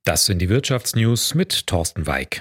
Das sind die Wirtschaftsnews mit Thorsten Weik.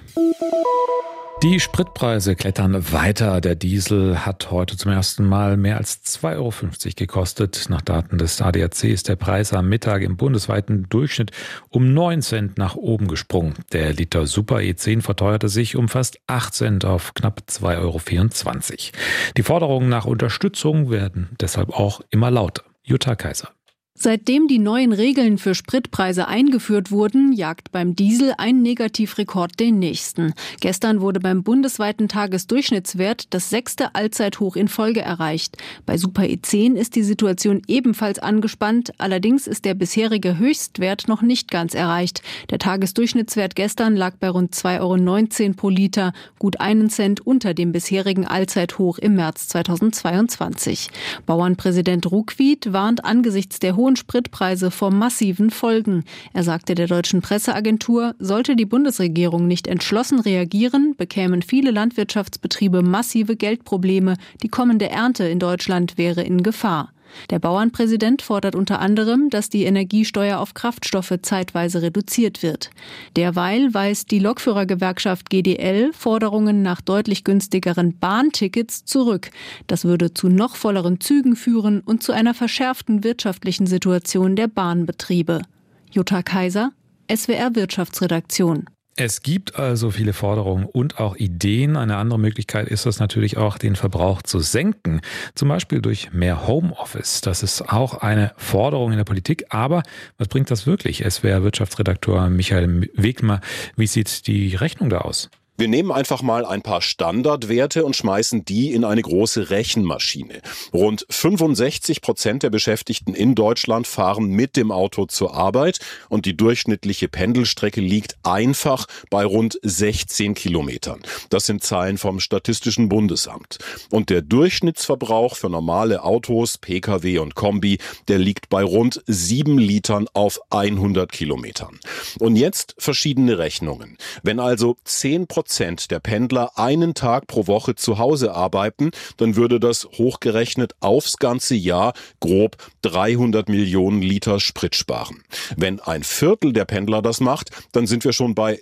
Die Spritpreise klettern weiter. Der Diesel hat heute zum ersten Mal mehr als 2,50 € gekostet. Nach Daten des ADAC ist der Preis am Mittag im bundesweiten Durchschnitt um 9 Cent nach oben gesprungen. Der Liter Super E10 verteuerte sich um fast 8 Cent auf knapp 2,24 €. Die Forderungen nach Unterstützung werden deshalb auch immer lauter. Jutta Kaiser. Seitdem die neuen Regeln für Spritpreise eingeführt wurden, jagt beim Diesel ein Negativrekord den nächsten. Gestern wurde beim bundesweiten Tagesdurchschnittswert das 6. Allzeithoch in Folge erreicht. Bei Super E10 ist die Situation ebenfalls angespannt, allerdings ist der bisherige Höchstwert noch nicht ganz erreicht. Der Tagesdurchschnittswert gestern lag bei rund 2,19 € pro Liter, gut 1 Cent unter dem bisherigen Allzeithoch im März 2022. Bauernpräsident Ruckwied warnt angesichts der hohen Spritpreise vor massiven Folgen. Er sagte der deutschen Presseagentur, sollte die Bundesregierung nicht entschlossen reagieren, bekämen viele Landwirtschaftsbetriebe massive Geldprobleme. Die kommende Ernte in Deutschland wäre in Gefahr. Der Bauernpräsident fordert unter anderem, dass die Energiesteuer auf Kraftstoffe zeitweise reduziert wird. Derweil weist die Lokführergewerkschaft GDL Forderungen nach deutlich günstigeren Bahntickets zurück. Das würde zu noch volleren Zügen führen und zu einer verschärften wirtschaftlichen Situation der Bahnbetriebe. Jutta Kaiser, SWR Wirtschaftsredaktion. Es gibt also viele Forderungen und auch Ideen. Eine andere Möglichkeit ist es natürlich auch, den Verbrauch zu senken. Zum Beispiel durch mehr Homeoffice. Das ist auch eine Forderung in der Politik. Aber was bringt das wirklich? SWR-Wirtschaftsredakteur Michael Wegmer, wie sieht die Rechnung da aus? Wir nehmen einfach mal ein paar Standardwerte und schmeißen die in eine große Rechenmaschine. Rund 65% der Beschäftigten in Deutschland fahren mit dem Auto zur Arbeit und die durchschnittliche Pendelstrecke liegt einfach bei rund 16 Kilometern. Das sind Zahlen vom Statistischen Bundesamt. Und der Durchschnittsverbrauch für normale Autos, Pkw und Kombi, der liegt bei rund 7 Litern auf 100 Kilometern. Und jetzt verschiedene Rechnungen. Wenn also 10% der Pendler einen Tag pro Woche zu Hause arbeiten, dann würde das hochgerechnet aufs ganze Jahr grob 300 Millionen Liter Sprit sparen. Wenn ein Viertel der Pendler das macht, dann sind wir schon bei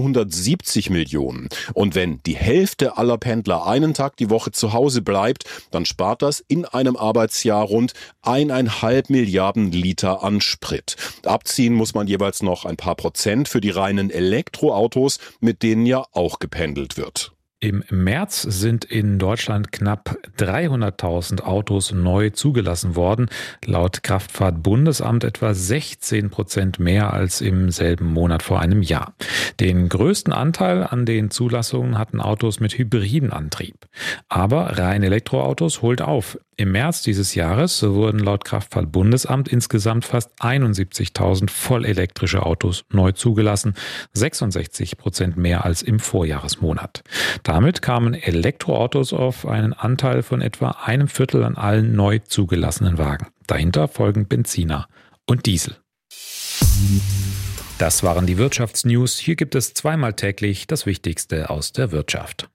770 Millionen. Und wenn die Hälfte aller Pendler einen Tag die Woche zu Hause bleibt, dann spart das in einem Arbeitsjahr rund 1,5 Milliarden Liter an Sprit. Abziehen muss man jeweils noch ein paar Prozent für die reinen Elektroautos, mit denen ja auch gependelt wird. Im März sind in Deutschland knapp 300.000 Autos neu zugelassen worden. Laut Kraftfahrtbundesamt etwa 16% mehr als im selben Monat vor einem Jahr. Den größten Anteil an den Zulassungen hatten Autos mit hybriden Antrieb. Aber rein Elektroautos holt auf. Im März dieses Jahres wurden laut Kraftfahrtbundesamt insgesamt fast 71.000 vollelektrische Autos neu zugelassen, 66% mehr als im Vorjahresmonat. Damit kamen Elektroautos auf einen Anteil von etwa 1/4 an allen neu zugelassenen Wagen. Dahinter folgen Benziner und Diesel. Das waren die Wirtschaftsnews. Hier gibt es zweimal täglich das Wichtigste aus der Wirtschaft.